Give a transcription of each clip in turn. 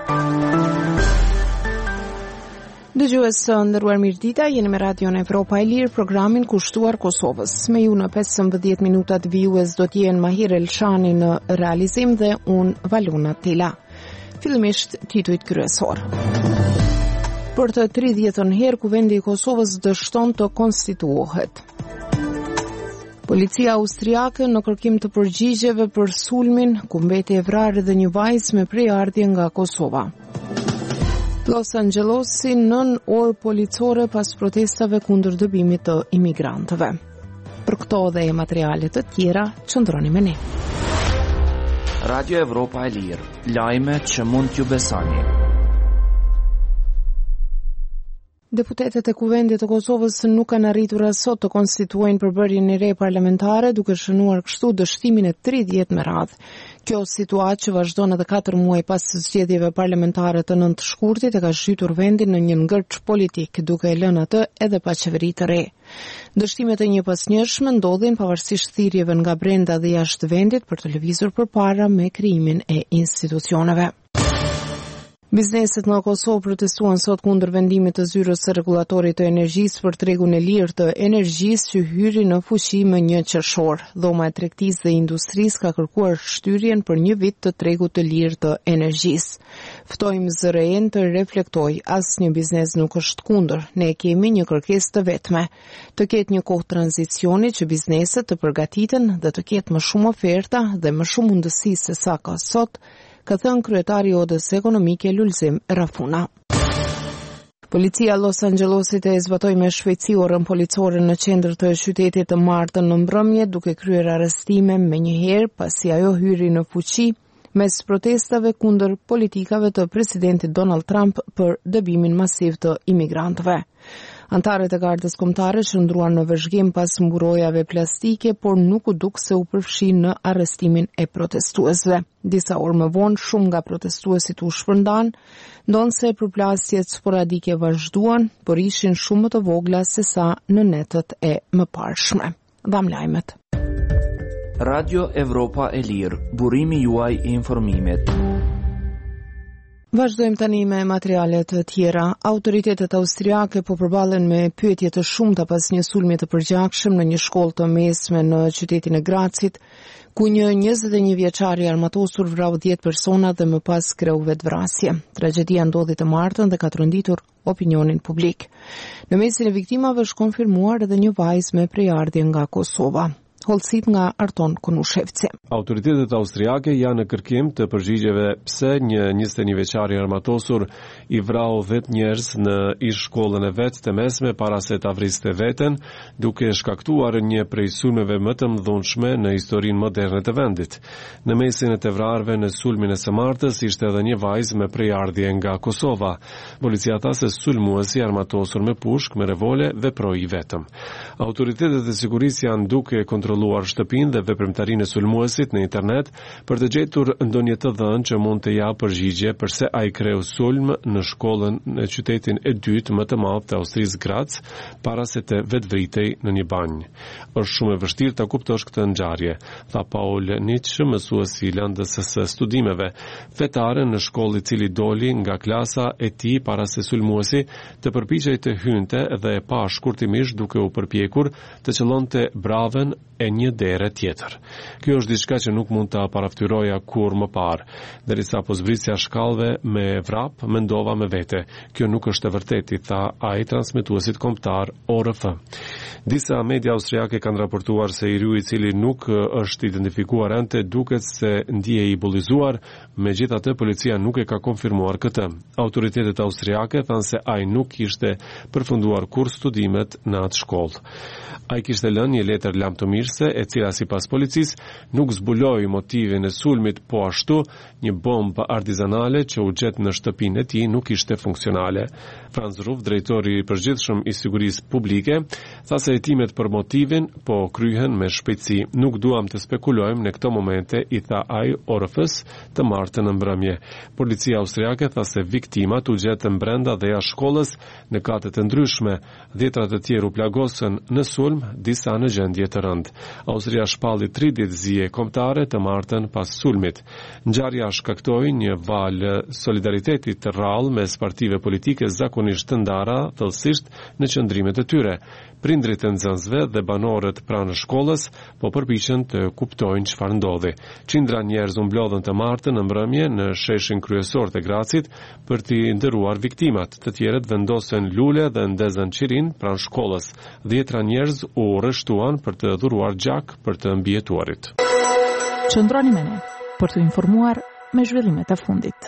Dëgjues të nderuar, mirëdita, jeni me Radion Evropa e Lirë, programin kushtuar Kosovës. Me ju në 15 minutat vijues do t'jenë Mahir Elshani në realizim dhe unë Valuna Tila. Fillimisht titujt kryesor. Për të 30-ën herë Kuvendi i Kosovës dështon të konstituohet. Policia austriake në kërkim të përgjigjeve për sulmin ku mbeti e vrarë dhe një vajzë me prejardhje nga Kosova. Los Angelesi 9 orë policore pas protestave kundër dëbimit të imigrantëve. Për këto dhe materiale të tjera, qëndroni me ne. Radio Evropa e Lirë, lajme që mund t'ju besoni. Deputetët e Kuvendit të Kosovës nuk kanë arritur sot të konstituojnë përbërjen e re parlamentare, duke shënuar kështu dështimin e 30 me radhë. Kjo situatë që vazhdon edhe 4 muaj pas zgjedhjeve parlamentare të 9 shkurtit e ka zhytur vendin në një ngërç politik, duke e lënë atë edhe pa qeveri të re. Dështimet e njëpasnjëshme ndodhin pavarësisht thirrjeve nga brenda dhe jashtë vendit për të lëvizur përpara me krijimin e institucioneve. Bizneset në Kosovë protestuan sot kundër vendimit të zyrës së rregullatorit të energjisë për tregun e lirë të energjisë që hyri në fuqi më 1 qershor. Dhoma e tregtisë dhe industrisë ka kërkuar shtyrjen për 1 vit të tregut të lirë të energjisë. Ftojmë ZRE-n të reflektojë, asnjë biznes nuk është kundër. Ne kemi një kërkesë të vetme, të ketë një kohë tranzicioni që bizneset të përgatiten dhe të ketë më shumë oferta dhe më shumë mundësi se sa ka sot, ka thënë kryetari i Odës Ekonomike Lulzim Rafuna. Policia Los Angelesit e zbatoi me shpejtësi orën policore në qendër të qytetit të martën në mbrëmje, duke kryer arrestime menjëherë pasi ajo hyri në fuqi mes protestave kundër politikave të presidentit Donald Trump për dëbimin masiv të imigrantëve. Antarët e gardës kombëtare qëndruan në vëzhgim pas mburojave plastike, por nuk u duk se u përfshin në arrestimin e protestuesve. Disa orë më vonë, shumë nga protestuesit u shpërndan, ndonse përplasjet sporadike vazhduan, por ishin shumë më të vogla se sa në netët e mëparshme. Dham lajmet. Radio Evropa e Lirë, burimi juaj i informimit. Vazhdojmë tani me materialet të tjera. Autoritetet austriake po përballen me pyetje të shumta pas një sulmi të përgjakshëm në një shkollë të mesme në qytetin e Grazit, ku një 21 vjeçar i armatosur vrau 10 persona dhe më pas kreu vetvrasje. Tragjedia ndodhi të martën dhe ka tronditur opinionin publik. Në mesin e viktimave është konfirmuar edhe një vajzë me prejardhje nga Kosova. Holësit nga Arton Konushevci. Autoritetet austriake janë në kërkim të përgjigjeve pse një 21 vjeçar i armatosur i vrau 10 njerëz në ish shkollën e vet të mesme para se ta vriste veten, duke shkaktuar një prej sulmeve më të mëdhenshme në historinë moderne të vendit. Në mesin e të vrarëve në sulmin e së martës ishte edhe një vajzë me prejardhje nga Kosova. Policia tha se sulmuesi armatosur me pushkë me revole veproi vetëm. Autoritetet e sigurisë janë duke kontrolluar shtëpinë dhe veprimtarinë e sulmuesit në internet për të gjetur ndonjë të dhënë që mund të japë përgjigje përse ai kreu sulm në shkollën në qytetin e dytë më të madh të Austrisë, Graz, para se të vetvritej në një banjë. Është shumë e vështirë ta kuptosh këtë ngjarje, tha Paul Nietzsche, mësuesi i lëndës së studimeve, fetare në shkollë i cili doli nga klasa e tij para se sulmuesi të përpiqej të hynte dhe e pa shkurtimisht duke u përpjekur të qëllonte braven e një dere tjetër. Kjo është diçka që nuk mund ta paraftyroja kur më parë. Derisa po zbrisja shkallëve me vrap, mendova me vete, kjo nuk është e vërtetë, tha ai transmetuesit kombëtar ORF. Disa media austriake kanë raportuar se i ri i cili nuk është identifikuar ende duket se ndjehej i bullizuar, megjithatë policia nuk e ka konfirmuar këtë. Autoritetet austriake thanë se ai nuk kishte përfunduar kurrë studimet në atë shkollë. Ai kishte lënë një letër lamtomirëse e cila sipas policisë nuk zbuloi motivin e sulmit, po ashtu një bombë artizanale që u gjet në shtëpinë e tij nuk ishte funksionale. Franz Ruf, drejtori i përgjithshëm i sigurisë publike, tha se hetimet për motivin po kryhen me shpejtësi. Nuk duam të spekulojmë në këto momente, i tha ai ORF-s të martën në mbrëmje. Policia austriake tha se viktimat u gjetën brenda dhe jashtë shkollës në kate të ndryshme. 10 të tjerë u plagosën në sulm, disa në gjendje të rëndë. Austria shpalli 3 ditë zije kombëtare të martën pas sulmit. Ngjarja shkaktoi një valë solidaritetit të rrallë mes partive politike zakonisht të ndara thellësisht në qëndrimet e tyre. Prindrit e nxënësve dhe banorët pranë shkollës po përpiqen të kuptojnë çfarë ndodhi. Qindra njerëz u mblodhën të martën në mbrëmje në sheshin kryesor të Gracit për t'i ndëruar viktimat. Të tjerët vendosën lule dhe ndezën qirin pranë shkollës. 10 njerëz u rreshtuan për të dhuruar gjak për të mbijetuarit. Qëndroni me ne për të informuar me zhvillimet e fundit.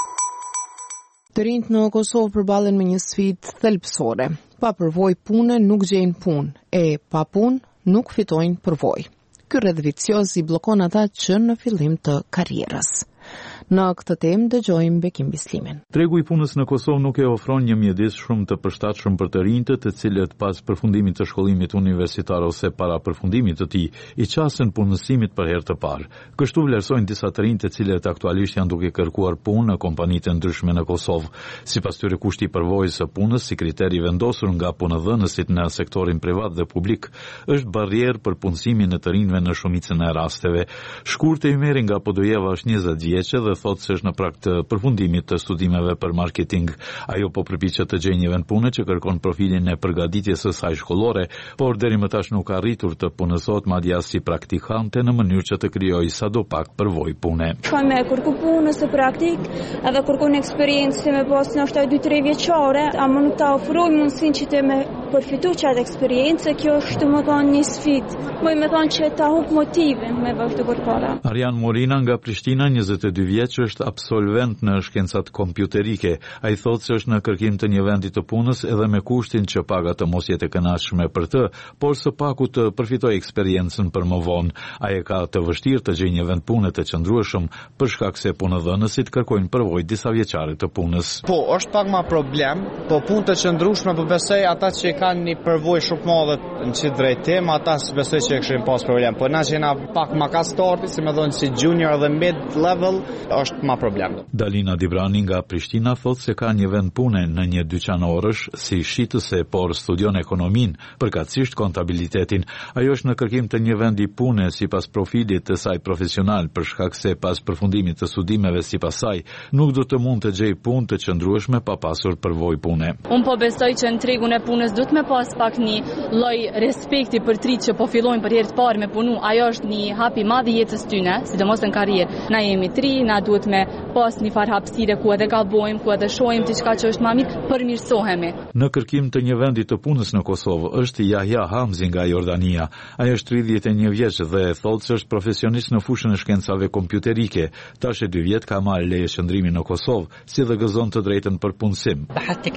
Të rinjt në Kosovë përballen me një sfidë thelbësore. Pa përvojë pune nuk gjejnë punë, e pa punë nuk fitojnë përvojë. Ky rreth vicioz i bllokon ata që në fillim të karrierës. Në këtë temë dëgjojmë Bekim Bislimin. Tregu i punës në Kosovë nuk e ofron një mjedis shumë të përshtatshëm për të rinjtë, të cilët pas përfundimit të shkollimit universitar ose para përfundimit të tij i qasen punësimit për herë të parë. Kështu vlerësojnë disa të rinj të cilët aktualisht janë duke kërkuar punë në kompanitë të ndryshme në Kosovë. Sipas tyre, kushti i përvojës së punës si kriteri vendosur nga punëdhënësit në sektorin privat dhe publik është barrierë për punësimin e të rinjve në shumicën e rasteve. Shkurtë Ymeri nga Podujeva është 20 vjeçë dhe thotë se është në prag të përfundimit të studimeve për marketing. Ajo po përpiqet të gjejë një vend pune që kërkon profilin e përgatitjes së saj shkollore, por deri më tash nuk ka arritur të punësohet madje as si praktikante në mënyrë që të krijojë sadopak përvojë pune. Kam me kërku punës së praktik, edhe kërkon eksperiencë me pas ndoshta 2-3 vjeçare, a mund ta ofroj mundësinë që të me përfitu çat eksperiencë, kjo është më thonë një sfidë. Më thonë që ta humb motivin me vazhdu përpara. Arjan Morina nga Prishtina, 22 vjeç, është absolvent në shkencat kompjuterike. Ai thotë se është në kërkim të një vendi të punës edhe me kushtin që paga të mos jetë e kënaqshme për të, por së paku të përfitojë eksperiencën për më vonë. Ai ka të vështirë të gjejë një vend pune të qëndrueshëm për shkak se punëdhënësit kërkojnë përvojë disa vjeçare të punës. Po, është pak më problem, po punë të qëndrueshme po besoj ata që kanë një përvojë shumë madhe në çdo drejtim, ata besoj që kishin pas problem. Po na që na pak më ka starti, si më thonë si junior dhe mid level, është ma problem. Dalina Dibrani nga Prishtina thotë se ka një vend pune në një dyqan orësh si shitëse, por studion ekonomin, përkatësisht kontabilitetin. Ajo është në kërkim të një vendi pune sipas profilit të saj profesional, për shkak se pas përfundimit të studimeve sipas saj, nuk do të mund të gjejë punë të qëndrueshme pa pasur përvojë pune. Unë po besoj që në tregun e punës duhet me pas pak një lloj respekti për trit që po fillojnë për herë të parë me punu. Ajo është një hap i madh i jetës tyne, sidomos në karrierë. Na jemi tri, na duhet me pas një farë hapësire ku edhe gabojmë, ku edhe shohim diçka që është më mirë, përmirësohemi. Në kërkim të një vendi të punës në Kosovë është Yahya Hamzi nga Jordania. Ai është 31 vjeç dhe thotë se është profesionist në fushën e shkencave kompjuterike. Tash e 2 vjet ka marrë leje qëndrimi në Kosovë, si dhe gëzon të drejtën për punësim.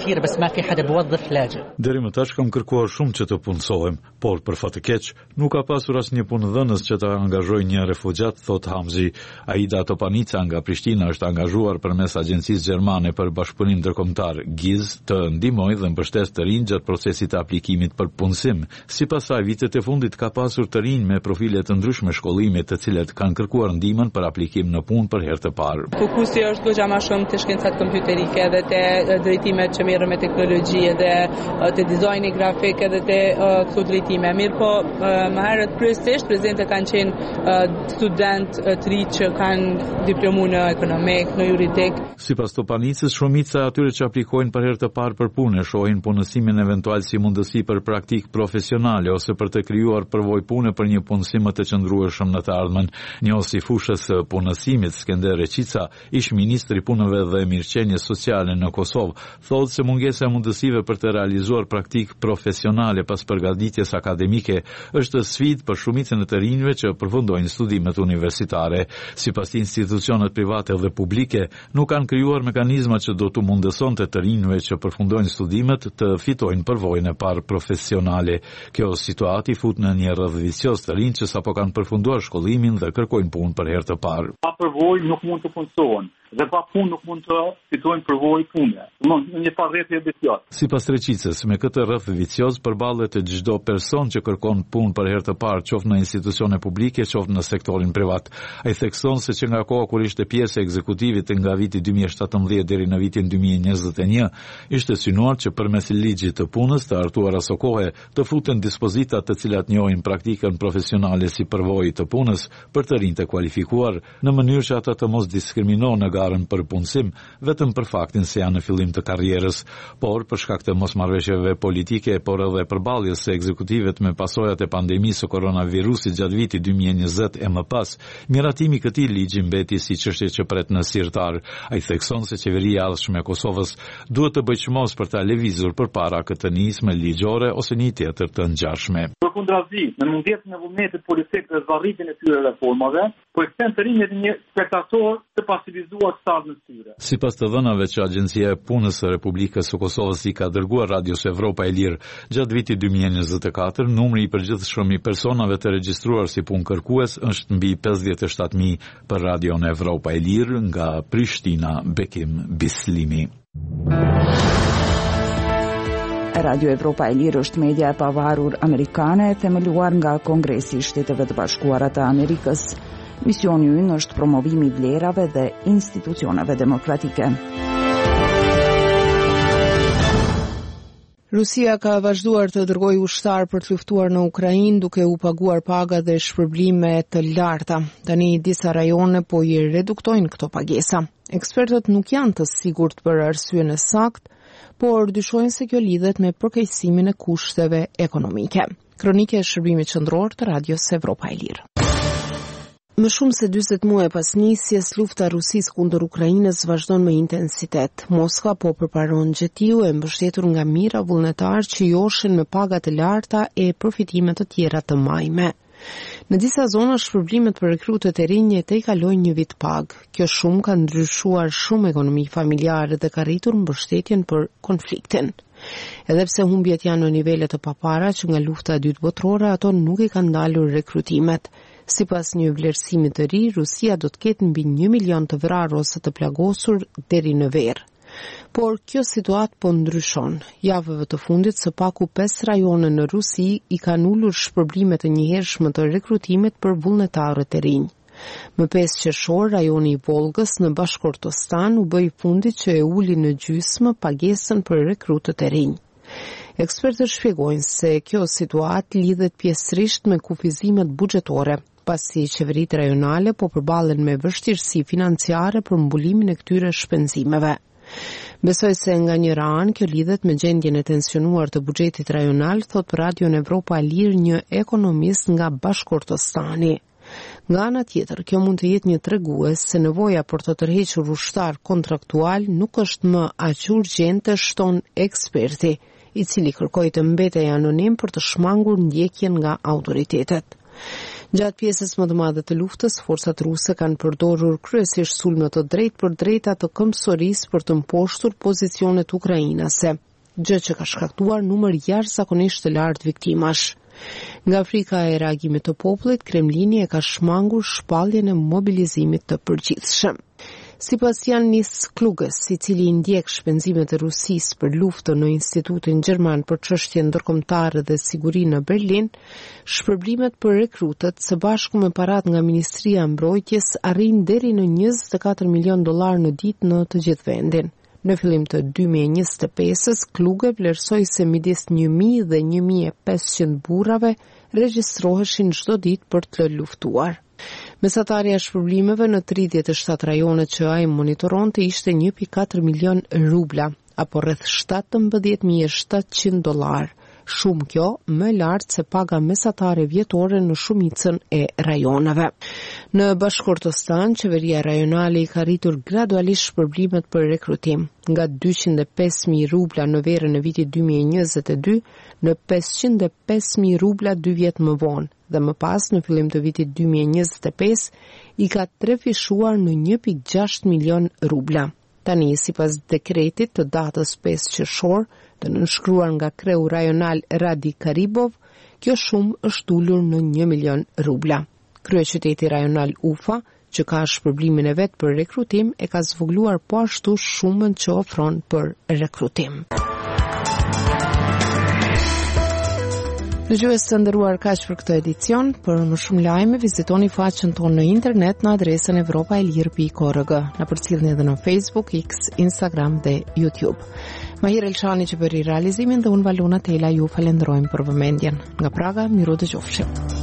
Deri më tash kam kërkuar shumë që të punësohem, por për fat të keq nuk ka pasur asnjë punëdhënës që të angazhojë një refugjat, thot Hamzi. Aida Topanica nga Prishtina është angazhuar përmes agjencisë gjermane për bashkëpunim ndërkombëtar GIZ të ndihmojë dhe mbështes të rinj gjatë procesit të aplikimit për punësim. Sipas saj, vitet e fundit ka pasur të rinj me profile të ndryshme shkollimi të cilët kanë kërkuar ndihmën për aplikim në punë për herë të parë. Fokusi është goxha më shumë te shkencat kompjuterike dhe te drejtimet që merren me teknologji dhe te dizajni grafik edhe te këto drejtime. Mirë po, më herët kryesisht prezente kanë qenë student të rinj që kanë diplomu në ekonomik, në juridik. Sipas Topanicës, shumica e atyre që aplikojnë për herë të parë për punë shohin punësimin eventual si mundësi për praktikë profesionale ose për të krijuar përvojë pune për një punësim më të qëndrueshëm në të ardhmen. Njohësi fushës së punësimit Skender Reqica, ish ministri i punëve dhe mirëqenies sociale në Kosovë, thotë se mungesa e mundësive për të realizuar praktikë profesionale pas përgatitjes akademike është sfidë për shumicën e të rinjve që përfundojnë studimet universitare. Sipas institucionet private dhe publike nuk kanë krijuar mekanizma që do të mundësonte të rinjve që përfundojnë studimet të fitojnë përvojën e parë profesionale. Kjo situatë i fut në një rrëth vicioz të rinj që sapo kanë përfunduar shkollimin dhe kërkojnë punë për herë të parë. Pa përvojë nuk mund të punësohen. dhe pa punë nuk mund të fitojnë përvojë pune. Në një parrëthje vicioz. Sipas Treqicës, me këtë rreth vicioz përballet çdo person që kërkon punë për herë të parë, qoftë në institucione publike, qoftë në sektorin privat. Ai thekson se që nga koha kur ishte pjesë e ekzekutivit nga viti 2017 deri në vitin 2021, ishte synuar që përmes ligjit të punës të hartuar aso kohe të futen dispozita të cilat njohin praktikën profesionale si përvojë të punës për të rinj të kualifikuar, në mënyrë që ata të mos diskriminohen në garën për punësim vetëm për faktin se janë në fillim të karrierës, por për shkak të mosmarrëveshjeve politike, por edhe përballjes së ekzekutivet me pasojat e pandemisë së koronavirusit gjatë vitit 2020 e më pas, miratimi i këtij ligji mbeti si çështje që pret në sirtar. Ai thekson se qeveria e ardhshme e Kosovës duhet të bëjë çmos për ta lëvizur përpara këtë nisme ligjore ose një tjetër të ngjashme. Përkundrazi, në mundjetin e vullnetit politik dhe zvarritjen e këtyre reformave, po e kthen të rinjë një spektator të pasivizuar stadin e tyre. Sipas të dhënave që Agjencia e Punës së Republikës së Kosovës i ka dërguar Radios Evropa e Lirë gjatë vitit 2024, numri i përgjithshëm i personave të regjistruar si punëkërkues është mbi 57.000 për Radion Evropa e Lirë nga Prishtina, Bekim Bislimi. Radio Evropa e Lirë është media e pavarur amerikane themeluar nga Kongresi i Shteteve të Bashkuara të Amerikës. Misioni i ynë është promovimi i vlerave dhe institucioneve demokratike. Rusia ka vazhduar të dërgojë ushtar për të luftuar në Ukrainë duke u paguar paga dhe shpërblime të larta. Tani disa rajone po i reduktojnë këto pagesa. Ekspertët nuk janë të sigurt për arsyeën e saktë, por dyshojnë se kjo lidhet me përkeqësimin e kushteve ekonomike. Kronike e shërbimit qendror të Radios Evropa e Lirë. Më shumë se 40 muaj pas nisjes, lufta e Rusisë kundër Ukrainës vazhdon me intensitet. Moskva po përparon gjetiu e mbështetur nga mira vullnetar që joshin me paga të larta e përfitime të tjera të majme. Në disa zona shpërblimet për rekrutët e rinj e tejkalojnë një vit pagë. Kjo shumë ka ndryshuar shumë ekonomi familjare dhe ka rritur mbështetjen për konfliktin. Edhe pse humbjet janë në nivele të papara që nga lufta e dytë botërore, ato nuk i kanë ndalur rekrutimet. Sipas një vlerësimi të ri, Rusia do të ketë mbi 1 milion të vrarë ose të plagosur deri në verë. Por kjo situatë po ndryshon. Javëve të fundit së paku 5 rajone në Rusi i kanë ulur shpërblimet e njëhershme të rekrutimit për vullnetarët e rinj. Më 5 qershor, rajoni i Volgës në Bashkortostan u bë i fundit që e uli në gjysmë pagesën për rekrutët e rinj. Ekspertët shpjegojnë se kjo situatë lidhet pjesërisht me kufizimet buxhetore, pasi qeveritë rajonale po përballen me vështirësi financiare për mbulimin e këtyre shpenzimeve. Besoj se nga njëra anë kjo lidhet me gjendjen e tensionuar të buxhetit rajonal, thot për Radion Evropa e Lirë një ekonomist nga Bashkortostani. Nga ana tjetër, kjo mund të jetë një tregues se nevoja për të tërhequr ushtar kontraktual nuk është më aq urgjente, shton eksperti, i cili kërkoi të mbetej anonim për të shmangur ndjekjen nga autoritetet. Gjatë pjesës më të madhe të luftës, forcat ruse kanë përdorur kryesisht sulme të drejtë për drejta të këmbësorisë për të mposhtur pozicionet ukrainase, gjë që ka shkaktuar numër jashtëzakonisht të lartë viktimash. Nga frika e reagimit të popullit, Kremlini e ka shmangur shpalljen e mobilizimit të përgjithshëm. Sipas Janis Kluges, i cili i ndjek shpenzimet e Rusisë për luftën në Institutin Gjerman për çështje ndërkombëtare dhe siguri në Berlin, shpërblimet për rekrutët së bashku me parat nga Ministria e Mbrojtjes arrin deri në $24 milion në ditë në të gjithë vendin. Në fillim të 2025-s, Kluge vlerësoi se midis 1.000 dhe 1.500 burrave regjistroheshin çdo ditë për të luftuar. Mesatarja e shpërblimeve në 37 rajone që ai monitoronte ishte 1.4 milion rubla, apo rreth $17.700. Shumë kjo më lartë se paga mesatare vjetore në shumicën e rajoneve. Në Bashkortostan, qeveria rajonale i ka rritur gradualisht shpërblimet për rekrutim, nga 205.000 rubla në verën e vitit 2022 në 505.000 rubla 2 vjet më vonë, dhe më pas në fillim të vitit 2025 i ka trefishuar në 1.6 milion rubla. Tani, sipas dekretit të datës 5 qershor, të nënshkruar nga kreu rajonal Radi Karibov, kjo shumë është ulur në 1 milion rubla. Kryeqyteti rajonal Ufa, që ka shpërblimin e vet për rekrutim, e ka zvogëluar po ashtu shumën që ofron për rekrutim. Dëgjues të nderuar, kaq për këtë edicion. Për më shumë lajme vizitoni faqen tonë në internet në adresën evropaelir.org. Na përcjellni edhe në Facebook, X, Instagram dhe YouTube. Mahir Elshani që bëri realizimin dhe unë Valona Tela ju falenderojmë për vëmendjen. Nga Praga, miru dëgjofshim.